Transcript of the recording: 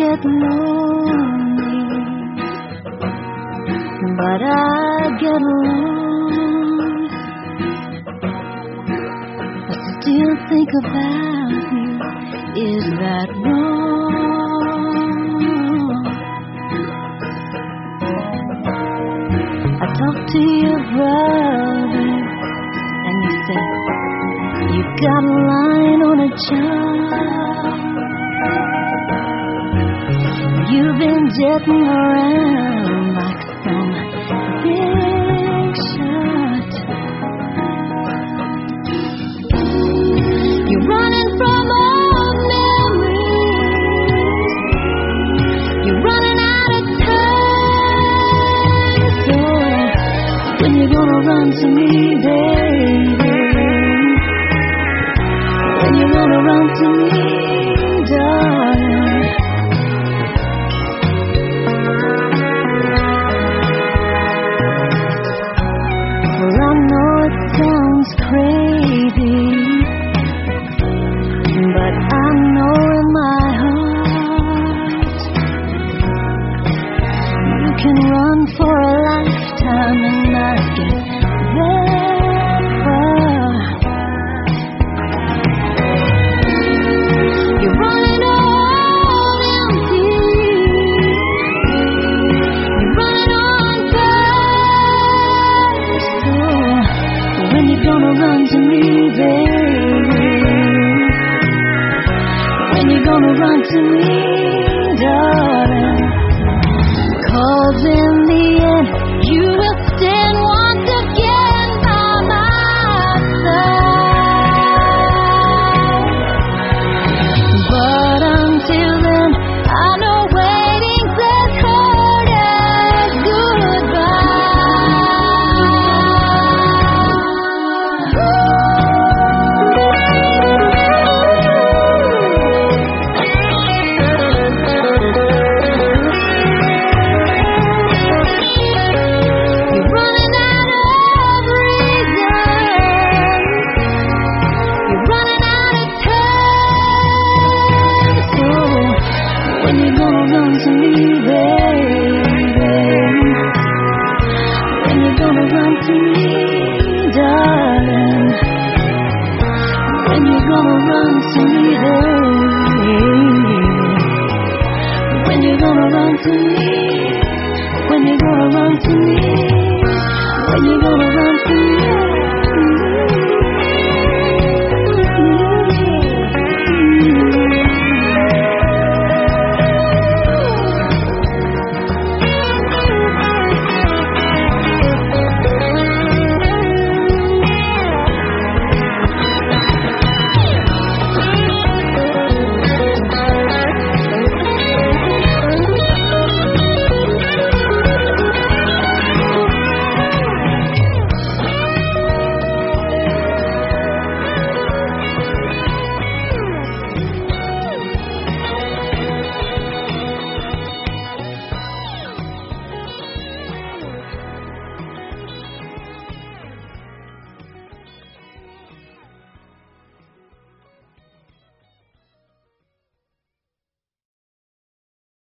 get lonely, but I get along. I still think about you. Is that wrong? I talked to your brother, and you said you got a line on a job. You've been jetting around like some big shot. You're running from old memories. You're running out of time. So when you gonna run to me, baby? When you gonna run to me, darling? Crazy, but I know in my heart you can run for a lifetime and not get that far. You're running on empty. You're running on fire. So when you gonna run to me, baby? When you gonna run to me, darling? 'Cause in the end, you will stand once again by my side. But until then, I know waiting's as hard as when you gonna run to me, baby? When you gonna run to me, darling? When you gonna run to me, baby? When you gonna run to me? When you gonna run to me? When you gonna run to me?